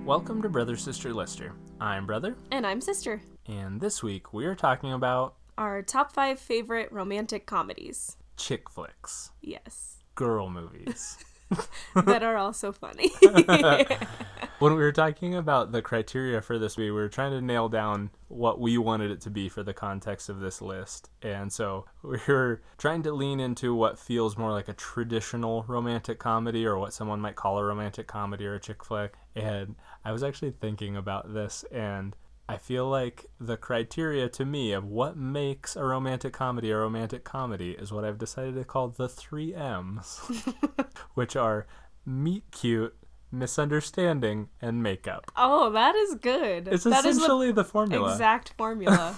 Welcome to Brother Sister Lister. I'm Brother, And I'm Sister. and this week we are talking about Our top 5 favorite romantic comedies. chick flicks, Yes. girl movies. That are also funny. When we were talking about the criteria for this, we were trying to nail down what we wanted it to be for the context of this list. And so we were trying to lean into what feels more like a traditional romantic comedy, or what someone might call a romantic comedy or a chick flick. And I was actually thinking about this, and I feel like the criteria to me of what makes a romantic comedy is what I've decided to call the 3 M's, which are meet cute, misunderstanding, and makeup. Oh, that is good. It's that essentially is the formula. exact formula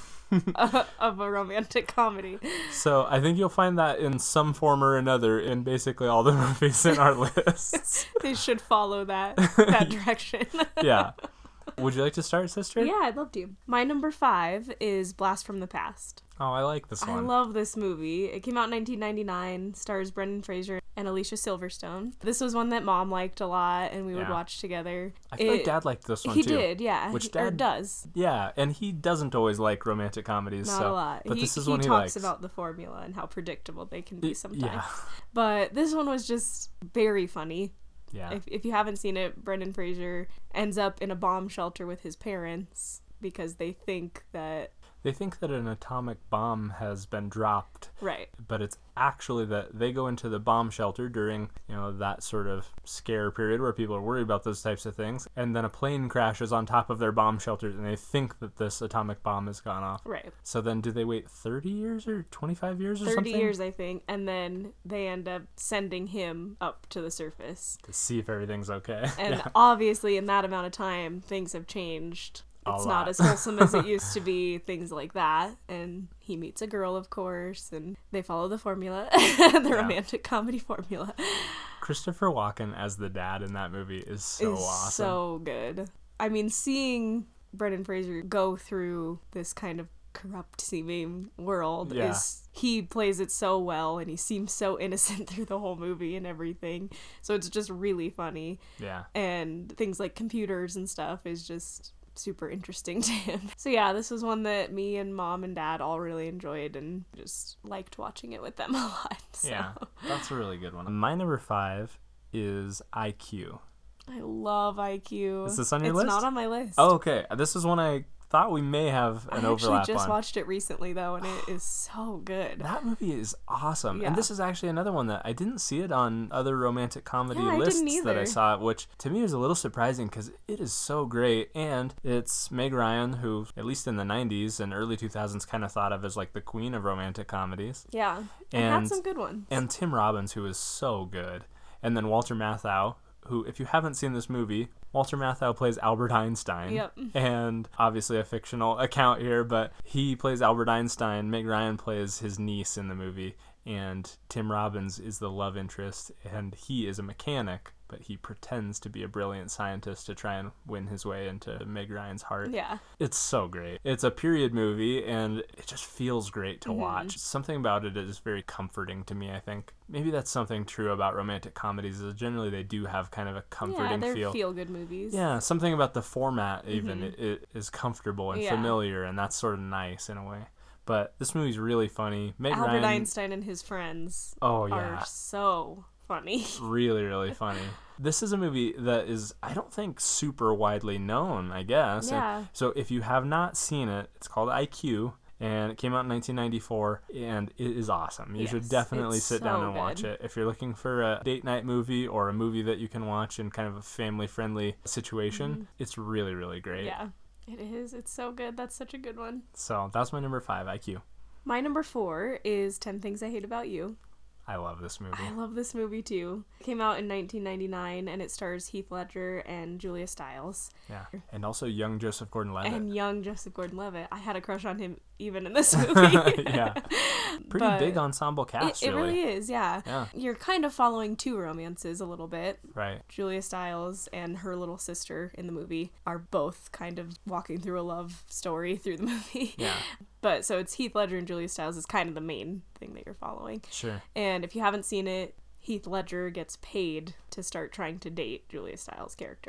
of a romantic comedy. So I think you'll find that in some form or another in basically all the movies in our lists. They should follow that direction. Yeah. Would you like to start, sister? Yeah, I'd love to. My number 5 is Blast from the Past. Oh, I like this I one. love this movie. It came out in 1999, stars Brendan Fraser and Alicia Silverstone. This was one that Mom liked a lot, and we would watch together. I feel like Dad liked this one He too. did, yeah. Which Or Dad does. Yeah, and he doesn't always like romantic comedies. Not so, a lot. But this is one he he talks likes. about the formula and how predictable they can be sometimes. Yeah. But this one was just very funny. Yeah. If you haven't seen it, Brendan Fraser ends up in a bomb shelter with his parents because they think that... They think that an atomic bomb has been dropped. Right. But it's actually that they go into the bomb shelter during, that sort of scare period where people are worried about those types of things. And then a plane crashes on top of their bomb shelter and they think that this atomic bomb has gone off. Right. So then do they wait 30 years or 25 years or 30 something? 30 years, I think. And then they end up sending him up to the surface. To see if everything's okay. And obviously in that amount of time, things have changed. It's not as wholesome as it used to be, things like that. And he meets a girl, of course, and they follow the formula, the romantic comedy formula. Christopher Walken as the dad in that movie is so awesome. So good. I mean, seeing Brendan Fraser go through this kind of corrupt seeming world he plays it so well, and he seems so innocent through the whole movie and everything. So it's just really funny. Yeah. And things like computers and stuff is just super interesting to him. So yeah, this was one that me and Mom and Dad all really enjoyed and just liked watching it with them a lot. So. Yeah, that's a really good one. My number 5 is IQ. I love IQ. Is this on your list? It's not on my list. Oh, okay. This is one I thought we may have an overlap on. I actually just watched it recently, though, and it is so good. That movie is awesome. Yeah. And this is actually another one that I didn't see it on other romantic comedy I lists didn't either. that I saw, which to me was a little surprising because it is so great. And it's Meg Ryan, who, at least in the 90s and early 2000s, kind of thought of as like the queen of romantic comedies. Yeah. It had some good ones. And Tim Robbins, who is so good. And then Walter Matthau, who, if you haven't seen this movie, Walter Matthau plays Albert Einstein. Yep. And obviously a fictional account here, but he plays Albert Einstein. Meg Ryan plays his niece in the movie. And Tim Robbins is the love interest, and he is a mechanic, but he pretends to be a brilliant scientist to try and win his way into Meg Ryan's heart. Yeah. It's so great. It's a period movie, and it just feels great to watch. Something about it is very comforting to me, I think. Maybe that's something true about romantic comedies, is generally they do have kind of a comforting they're feel. feel-good movies. Yeah, something about the format even it is comfortable and familiar, and that's sort of nice in a way. But this movie's really funny. Meg Albert Ryan, Einstein and his friends are so funny. Really, really funny. This is a movie that is, I don't think, super widely known, I guess. Yeah. And so if you have not seen it, it's called IQ, and it came out in 1994, and it is awesome. You should definitely sit down and watch it. If you're looking for a date night movie or a movie that you can watch in kind of a family-friendly situation, it's really, really great. Yeah. It is. It's so good. That's such a good one. So that's my number 5, IQ. My number 4 is 10 Things I Hate About You. I love this movie. I love this movie too. It came out in 1999 and it stars Heath Ledger and Julia Stiles. Yeah. And also young Joseph Gordon-Levitt. And young Joseph Gordon-Levitt. I had a crush on him even in this movie. Yeah. Pretty big ensemble cast, It really is, yeah. Yeah. You're kind of following two romances a little bit. Right. Julia Stiles and her little sister in the movie are both kind of walking through a love story through the movie. Yeah. But so it's Heath Ledger and Julia Stiles is kind of the main thing that you're following. Sure. And if you haven't seen it, Heath Ledger gets paid to start trying to date Julia Stiles' character.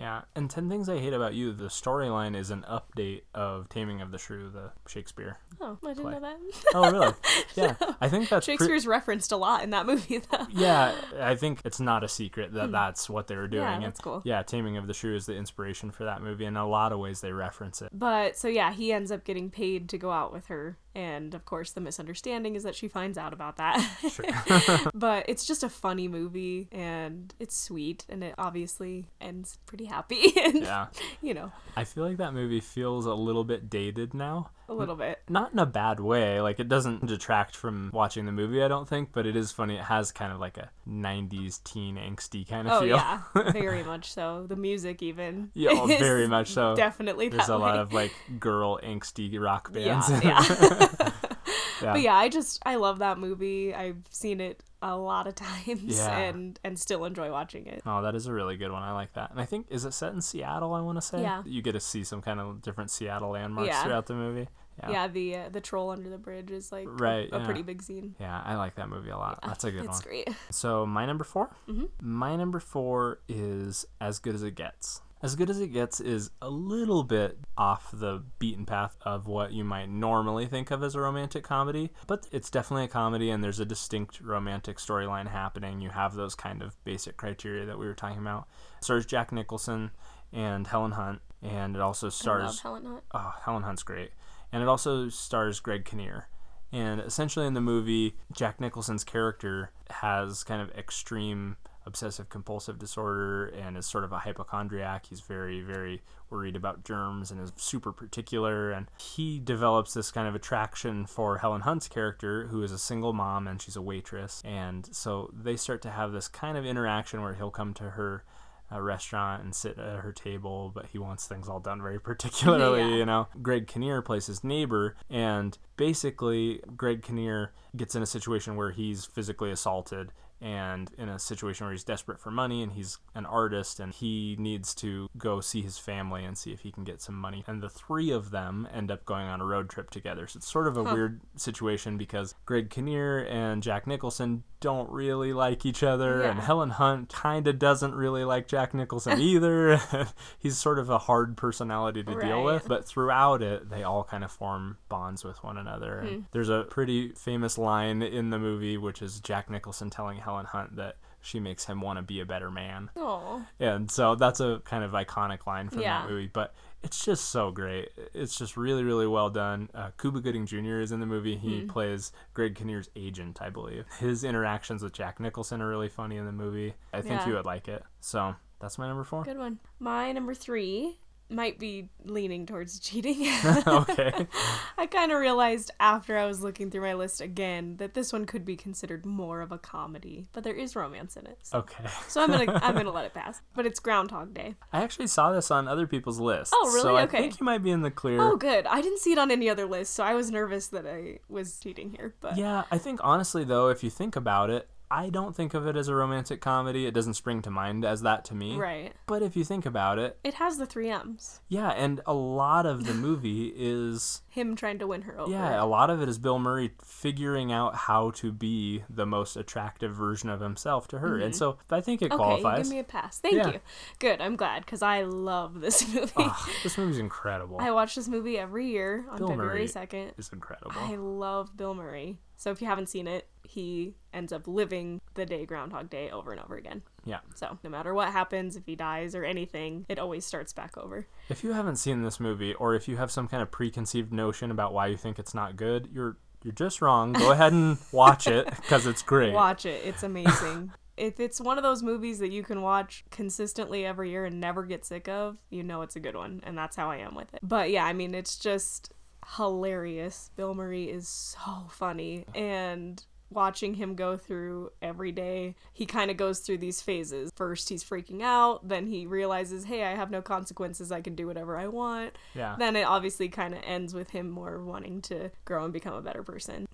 Yeah, and 10 Things I Hate About You, the storyline is an update of Taming of the Shrew, the Shakespeare. Oh, I didn't know that. Oh, really? Yeah, I think that's Shakespeare's referenced a lot in that movie, though. Yeah, I think it's not a secret that that's what they were doing. Yeah, that's cool. Yeah, Taming of the Shrew is the inspiration for that movie. In a lot of ways, they reference it. But, so yeah, he ends up getting paid to go out with her. And, of course, the misunderstanding is that she finds out about that. Sure. But it's just a funny movie, and it's sweet, and it obviously ends pretty happy. And, Yeah. you know. I feel like that movie feels a little bit dated now. A little bit. Not in a bad way. Like, it doesn't detract from watching the movie, I don't think, but it is funny. It has kind of like a 90s teen angsty kind of feel. Oh, yeah. Very much so. The music, even. Yeah, oh, very much so. Definitely that There's a way. lot of, like, girl angsty rock bands. Yeah. Yeah. But yeah, I love that movie. I've seen it a lot of times and still enjoy watching it. Oh, that is a really good one. I like that. And I think, is it set in Seattle, I want to say? Yeah. You get to see some kind of different Seattle landmarks Yeah. throughout the movie. Yeah, the troll under the bridge is like Right, a yeah. pretty big scene. Yeah, I like that movie a lot. That's a good one. It's great. So, my number 4? Mm-hmm. My number 4 is As Good as It Gets. As Good as It Gets is a little bit off the beaten path of what you might normally think of as a romantic comedy, but it's definitely a comedy and there's a distinct romantic storyline happening. You have those kind of basic criteria that we were talking about. It stars Jack Nicholson and Helen Hunt, and it also stars... I love Helen Hunt. Oh, Helen Hunt's great. And it also stars Greg Kinnear. And essentially in the movie, Jack Nicholson's character has kind of extreme obsessive compulsive disorder and is sort of a hypochondriac. He's very, very worried about germs and is super particular. And he develops this kind of attraction for Helen Hunt's character, who is a single mom and she's a waitress. And so they start to have this kind of interaction where he'll come to her restaurant and sit at her table, but he wants things all done very particularly, you know. Greg Kinnear plays his neighbor, and basically Greg Kinnear gets in a situation where he's physically assaulted and in a situation where he's desperate for money, and he's an artist and he needs to go see his family and see if he can get some money. And the three of them end up going on a road trip together. So it's sort of a weird situation because Greg Kinnear and Jack Nicholson don't really like each other, and Helen Hunt kind of doesn't really like Jack Nicholson either. He's sort of a hard personality to deal with, but throughout it, they all kind of form bonds with one another. And there's a pretty famous line in the movie, which is Jack Nicholson telling Helen Hunt that she makes him want to be a better man. Aww. And so that's a kind of iconic line from that movie, but it's just so great. It's just really, really well done. Cuba Gooding Jr. is in the movie. He plays Greg Kinnear's agent, I believe. His interactions with Jack Nicholson are really funny in the movie. I think you would like it. So that's my number 4. Good one. My number 3 might be leaning towards cheating. Okay. I kind of realized after I was looking through my list again that this one could be considered more of a comedy, but there is romance in it. Okay. So I'm gonna let it pass. But it's Groundhog Day. I actually saw this on other people's lists. Oh, really? So I Okay. think you might be in the clear. Oh, good. I didn't see it on any other list, so I was nervous that I was cheating here. But Yeah, I think honestly though, if you think about it, I don't think of it as a romantic comedy. It doesn't spring to mind as that to me. right, But if you think about it, it has the 3 M's. yeah, and a lot of the movie is, Him trying to win her over. yeah, a lot of it is Bill Murray figuring out how to be the most attractive version of himself to her. And so I think it Okay, qualifies. give me a pass. Thank you. Good. I'm glad because I love this movie. This movie's incredible. I watch this movie every year on Bill February Murray 2nd. It's incredible. I love Bill Murray. So if you haven't seen it, he ends up living the day Groundhog Day over and over again. Yeah. So no matter what happens, if he dies or anything, it always starts back over. If you haven't seen this movie, or if you have some kind of preconceived notion about why you think it's not good, you're just wrong. Go ahead and watch it because it's great. Watch it. It's amazing. If it's one of those movies that you can watch consistently every year and never get sick of, you know it's a good one. And that's how I am with it. But yeah, I mean, it's just hilarious. Bill Murray is so funny. And watching him go through every day, he kind of goes through these phases. First, he's freaking out. Then he realizes, hey, I have no consequences. I can do whatever I want. Yeah. Then it obviously kind of ends with him more wanting to grow and become a better person.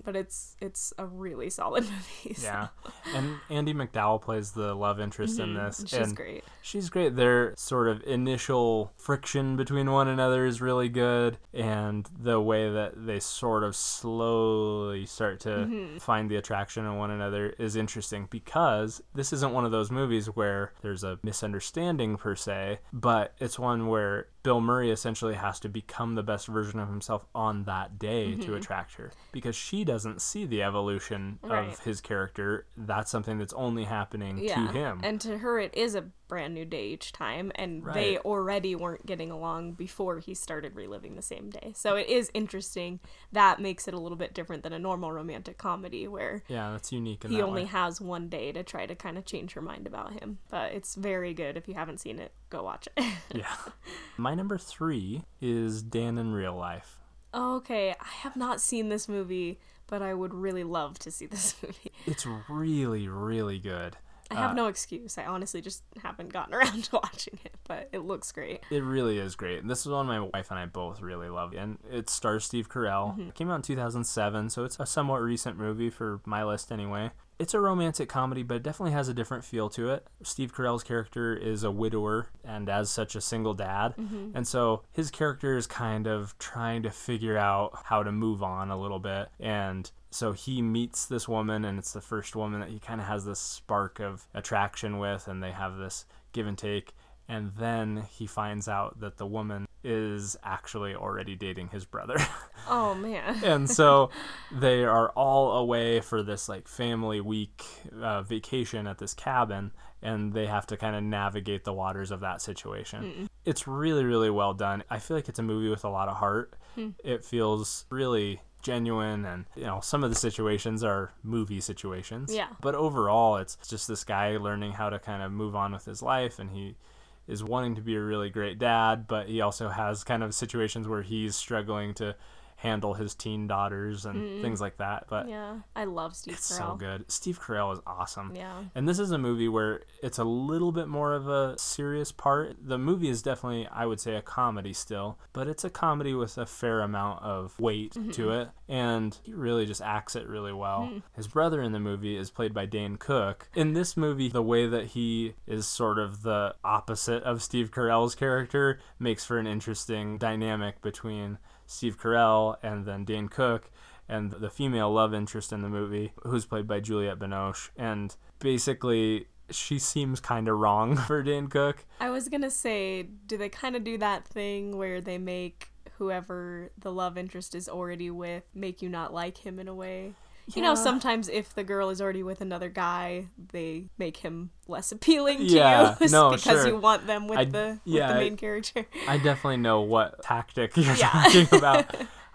but it's a really solid movie. So. Yeah. And Andie MacDowell plays the love interest in this. She's great. She's great. Their sort of initial friction between one another is really good, and the way that they sort of slowly start to find the attraction in one another is interesting, because this isn't one of those movies where there's a misunderstanding per se, but it's one where Bill Murray essentially has to become the best version of himself on that day to attract her, because she doesn't see the evolution of his character. That's something that's only happening to him. And to her, it is a brand new day each time, and they already weren't getting along before he started reliving the same day. So it is interesting. That makes it a little bit different than a normal romantic comedy where that's unique in he that only way. has one day to try to kind of change her mind about him. But it's very good. If you haven't seen it, go watch it. Yeah. My number 3 is Dan in Real Life. Okay, I have not seen this movie, but I would really love to see this movie. It's really, really good. I have no excuse. I honestly just haven't gotten around to watching it, but it looks great. It really is great. And this is one my wife and I both really love. And it stars Steve Carell. It came out in 2007, so it's a somewhat recent movie for my list anyway. It's a romantic comedy, but it definitely has a different feel to it. Steve Carell's character is a widower and as such a single dad. And so his character is kind of trying to figure out how to move on a little bit. And so he meets this woman, and it's the first woman that he kind of has this spark of attraction with, and they have this give and take. And then he finds out that the woman is actually already dating his brother. Oh, man. And so they are all away for this like family week vacation at this cabin, and they have to kind of navigate the waters of that situation. It's really, really well done. I feel like it's a movie with a lot of heart. It feels really genuine, and some of the situations are movie situations. Yeah. But overall, it's just this guy learning how to kind of move on with his life, and he is wanting to be a really great dad, but he also has kind of situations where he's struggling to handle his teen daughters and things like that. But yeah, I love Steve Carell. It's so good. Steve Carell is awesome. Yeah. And this is a movie where it's a little bit more of a serious part. The movie is definitely, I would say, a comedy still, but it's a comedy with a fair amount of weight to it, and he really just acts it really well. His brother in the movie is played by Dane Cook. In this movie, the way that he is sort of the opposite of Steve Carell's character makes for an interesting dynamic between Steve Carell and then Dane Cook and the female love interest in the movie, who's played by Juliette Binoche. And basically, she seems kind of wrong for Dane Cook. I was gonna say, do they kind of do that thing where they make whoever the love interest is already with make you not like him in a way? You know, sometimes if the girl is already with another guy, they make him less appealing to you because you want them with the main character. I definitely know what tactic you're talking about.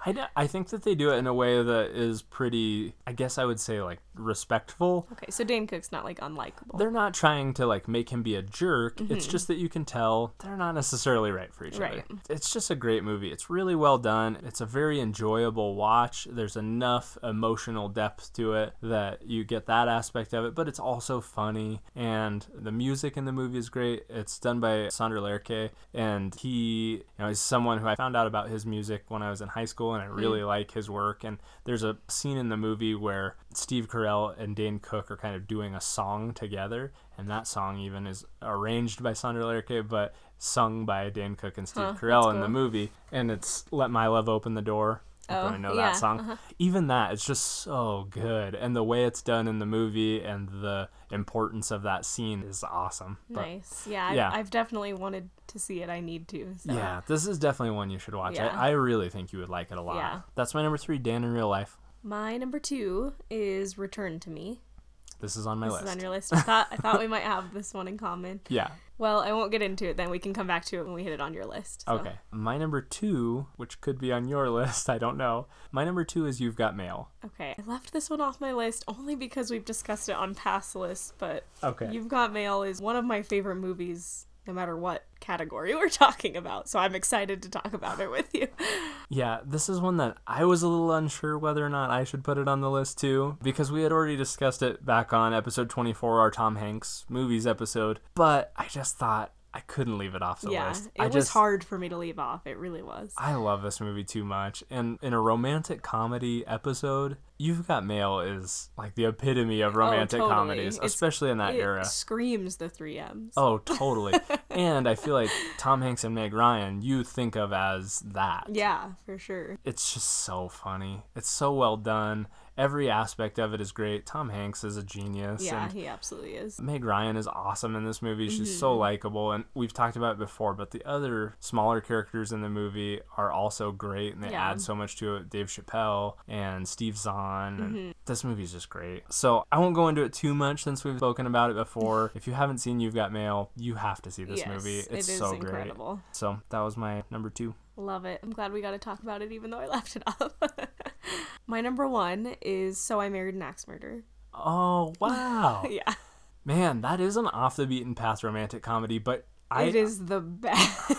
I think that they do it in a way that is pretty, I guess I would say, like, respectful. Okay, so Dane Cook's not, like, unlikable. They're not trying to, like, make him be a jerk. It's just that you can tell they're not necessarily right for each other. It's just a great movie. It's really well done. It's a very enjoyable watch. There's enough emotional depth to it that you get that aspect of it, but it's also funny, and the music in the movie is great. It's done by Sondre Lerche, and he, is someone who I found out about his music when I was in high school, and I really like his work. And there's a scene in the movie where Steve Carell and Dane Cook are kind of doing a song together, and that song even is arranged by Sondre Lerche but sung by Dane Cook and Steve Carell in the movie, and it's Let My Love Open the Door. You probably know that song. Even that, it's just so good, and the way it's done in the movie and the importance of that scene is awesome. Nice. I've definitely wanted to see it. I need to. So. Yeah, this is definitely one you should watch. Yeah. I really think you would like it a lot. Yeah. That's my number 3, Dan in Real Life. My number 2 is Return to Me. This is on my list. This is on your list. I thought we might have this one in common. Yeah. Well, I won't get into it then. We can come back to it when we hit it on your list. So. Okay. My number 2, which could be on your list, I don't know. My number 2 is You've Got Mail. Okay. I left this one off my list only because we've discussed it on past lists, but okay. You've Got Mail is one of my favorite movies, no matter what category we're talking about, so I'm excited to talk about it with you. Yeah, this is one that I was a little unsure whether or not I should put it on the list too, because we had already discussed it back on episode 24, our Tom Hanks movies episode, but I just thought I couldn't leave it off the list. It was hard for me to leave off. It really was. I love this movie too much. And in a romantic comedy episode, You've Got Mail is like the epitome of romantic totally. comedies, especially in that era. It screams the 3 M's. Oh, totally. And I feel like Tom Hanks and Meg Ryan, you think of as that. Yeah, for sure. It's just so funny. It's so well done. Every aspect of it is great. Tom Hanks is a genius. Yeah, and he absolutely is. Meg Ryan is awesome in this movie. She's so likable. And we've talked about it before, but the other smaller characters in the movie are also great, and they add so much to it. Dave Chappelle and Steve Zahn. And this movie's just great. So I won't go into it too much since we've spoken about it before. If you haven't seen You've Got Mail, you have to see this movie. It's so incredible. Great. So that was my number 2. Love it. I'm glad we got to talk about it even though I left it up. My number 1 is So I Married an Axe Murderer. Oh, wow. Yeah. Man, that is an off the beaten path romantic comedy, but it is the best.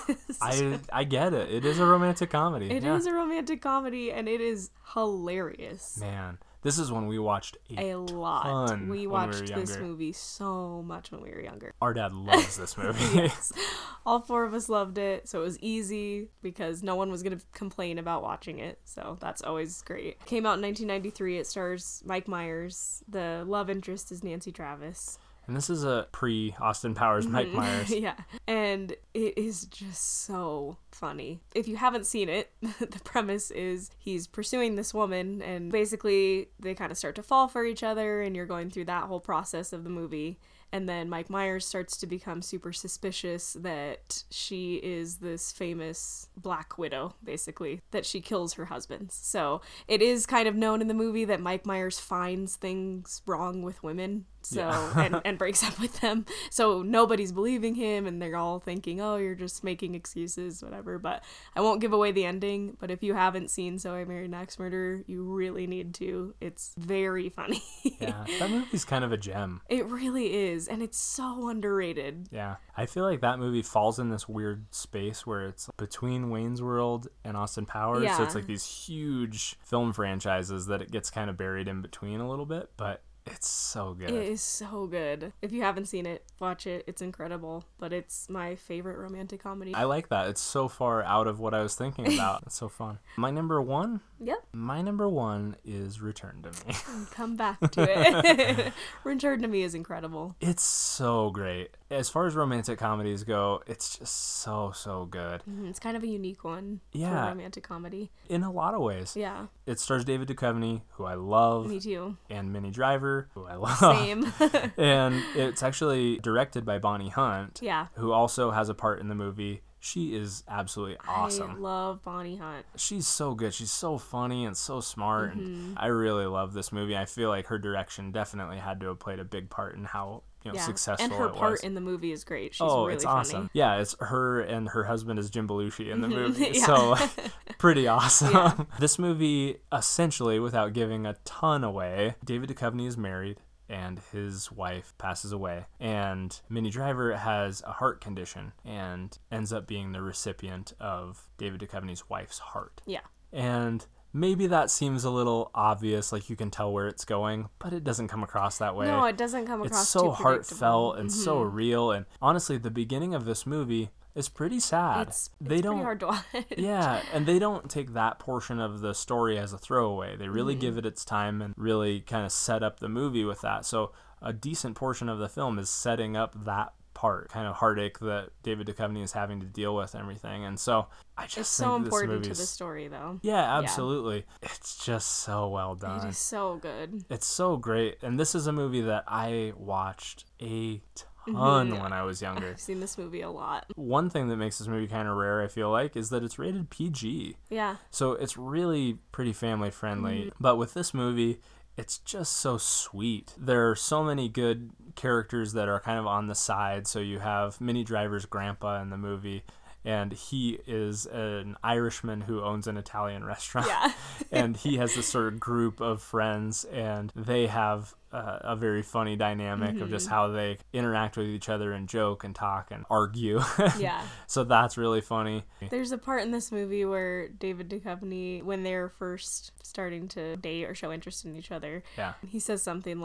I get it. It is a romantic comedy. It is a romantic comedy, and it is hilarious. Man, this is when we watched a lot. We watched we this movie so much when we were younger. Our dad loves this movie. Yes. All 4 of us loved it, so it was easy because no one was going to complain about watching it, so that's always great. It came out in 1993. It stars Mike Myers. The love interest is Nancy Travis. And this is a pre-Austin Powers Mike Myers. Yeah. And it is just so funny. If you haven't seen it, the premise is he's pursuing this woman, and basically they kind of start to fall for each other, and you're going through that whole process of the movie. And then Mike Myers starts to become super suspicious that she is this famous Black Widow, basically, that she kills her husbands. So it is kind of known in the movie that Mike Myers finds things wrong with women. So and breaks up with them. So nobody's believing him, and they're all thinking, oh, you're just making excuses, whatever. But I won't give away the ending. But if you haven't seen So I Married an Axe Murderer, you really need to. It's very funny. Yeah, that movie's kind of a gem. It really is, and it's so underrated. Yeah, I feel like that movie falls in this weird space where it's between Wayne's World and Austin Powers. Yeah. So it's like these huge film franchises that it gets kind of buried in between a little bit, but it's so good. It is so good. If you haven't seen it, watch it. It's incredible. But it's my favorite romantic comedy. I like that. It's so far out of what I was thinking about. It's so fun. My number 1? Yep. My number 1 is Return to Me. Come back to it. Return to Me is incredible. It's so great. As far as romantic comedies go, it's just so good. It's kind of a unique one for romantic comedy. In a lot of ways. Yeah. It stars David Duchovny, who I love. Me too. And Minnie Driver, who I love. Same. And it's actually directed by Bonnie Hunt, who also has a part in the movie. She is absolutely awesome. I love Bonnie Hunt. She's so good. She's so funny and so smart. And I really love this movie. I feel like her direction definitely had to have played a big part in how successful it was. And her part in the movie is great. She's really it's funny. awesome. Yeah, it's her and her husband is Jim Belushi in the movie. So pretty awesome. Yeah. This movie, essentially, without giving a ton away, David Duchovny is married and his wife passes away. And Minnie Driver has a heart condition and ends up being the recipient of David Duchovny's wife's heart. Yeah. And maybe that seems a little obvious, like you can tell where it's going, but it doesn't come across that way. No, it doesn't come across It's so too heartfelt and so real. And honestly, the beginning of this movie is pretty sad. It's pretty hard to watch. Yeah, and they don't take that portion of the story as a throwaway. They really give it its time and really kind of set up the movie with that. So a decent portion of the film is setting up that part, kind of heartache that David Duchovny is having to deal with and everything. And so I just it's think so important this to the story, though. Yeah, absolutely. Yeah. It's just so well done. It is so good. It's so great. And this is a movie that I watched a ton when I was younger. I've seen this movie a lot. One thing that makes this movie kind of rare, I feel like, is that it's rated PG. Yeah. So it's really pretty family friendly. But with this movie, it's just so sweet. There are so many good characters that are kind of on the side. So you have Minnie Driver's grandpa in the movie, and he is an Irishman who owns an Italian restaurant. Yeah. And he has this sort of group of friends, and they have a very funny dynamic of just how they interact with each other and joke and talk and argue. Yeah. So that's really funny. There's a part in this movie where David Duchovny, when they're first starting to date or show interest in each other, he says something like,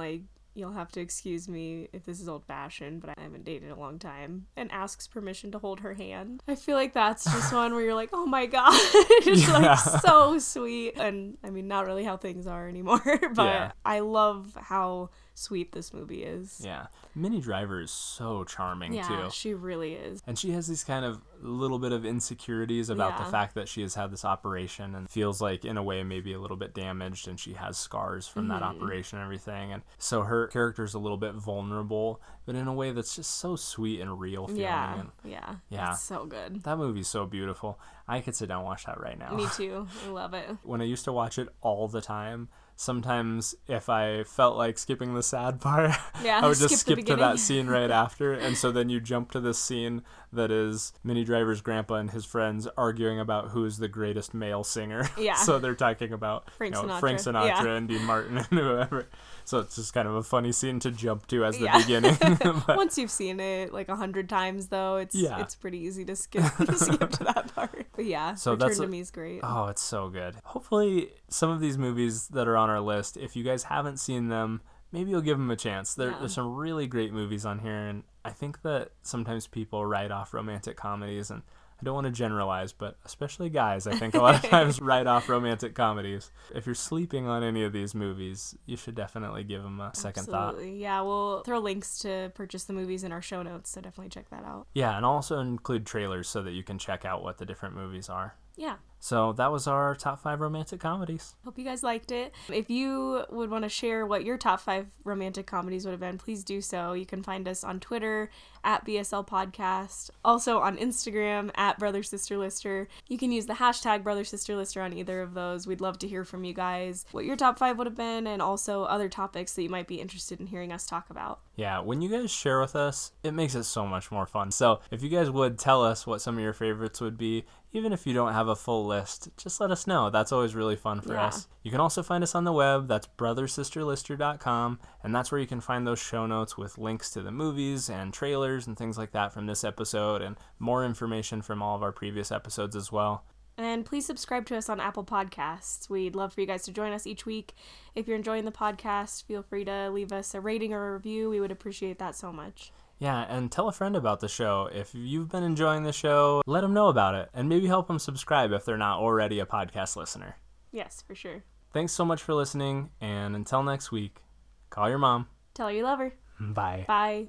you'll have to excuse me if this is old-fashioned, but I haven't dated in a long time, and asks permission to hold her hand. I feel like that's just one where you're like, oh my god, it's like so sweet. And I mean, not really how things are anymore, but I love how sweet this movie is. Yeah. Minnie Driver is so charming, too. Yeah, she really is. And she has these kind of little bit of insecurities about the fact that she has had this operation and feels like, in a way, maybe a little bit damaged, and she has scars from that operation and everything. And so her character's a little bit vulnerable, but in a way that's just so sweet and real feeling. Yeah. It's so good. That movie's so beautiful. I could sit down and watch that right now. Me too. I love it. When I used to watch it all the time, sometimes if I felt like skipping the sad part, I would just skip to that scene right after. And so then you jump to this scene that is Minnie Driver's grandpa and his friends arguing about who's the greatest male singer. Yeah. So they're talking about Frank Sinatra and Dean Martin and whoever. So it's just kind of a funny scene to jump to as the beginning. But once you've seen it like 100 times, though, it's pretty easy to skip to that part. But yeah, so Return to Me is great. Oh, it's so good. Hopefully, some of these movies that are on our list, if you guys haven't seen them, maybe you'll give them a chance. There's some really great movies on here, and I think that sometimes people write off romantic comedies, and I don't want to generalize, but especially guys, I think a lot of times write off romantic comedies. If you're sleeping on any of these movies, you should definitely give them a second thought. Yeah, we'll throw links to purchase the movies in our show notes, so definitely check that out. Yeah, and also include trailers so that you can check out what the different movies are. Yeah. So that was our top 5 romantic comedies. Hope you guys liked it. If you would want to share what your top 5 romantic comedies would have been, please do so. You can find us on Twitter at BSL Podcast. Also on Instagram at Brother Sister Lister. You can use the hashtag Brother Sister Lister on either of those. We'd love to hear from you guys what your top 5 would have been, and also other topics that you might be interested in hearing us talk about. Yeah, when you guys share with us, it makes it so much more fun. So if you guys would tell us what some of your favorites would be, even if you don't have a full list, just let us know. That's always really fun for us. You can also find us on the web. That's brothersisterlister.com, and that's where you can find those show notes with links to the movies and trailers and things like that from this episode, and more information from all of our previous episodes as well. And please subscribe to us on Apple Podcasts. We'd love for you guys to join us each week. If you're enjoying the podcast, feel free to leave us a rating or a review. We would appreciate that so much. Yeah, and tell a friend about the show. If you've been enjoying the show, let them know about it, and maybe help them subscribe if they're not already a podcast listener. Yes, for sure. Thanks so much for listening, and until next week, call your mom. Tell her you love her. Bye. Bye.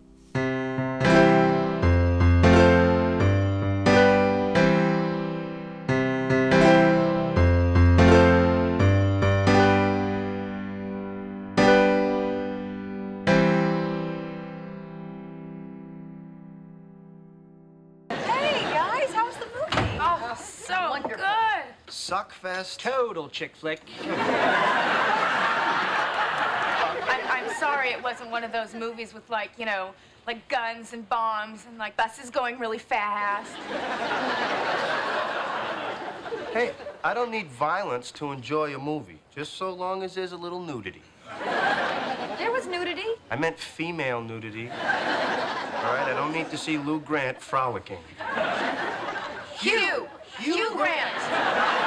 Suckfest. Total chick flick. I'm sorry it wasn't one of those movies with, like, you know, like guns and bombs and, like, buses going really fast. Hey, I don't need violence to enjoy a movie, just so long as there's a little nudity. There was nudity. I meant female nudity. All right, I don't need to see Lou Grant frolicking. Hugh Grant.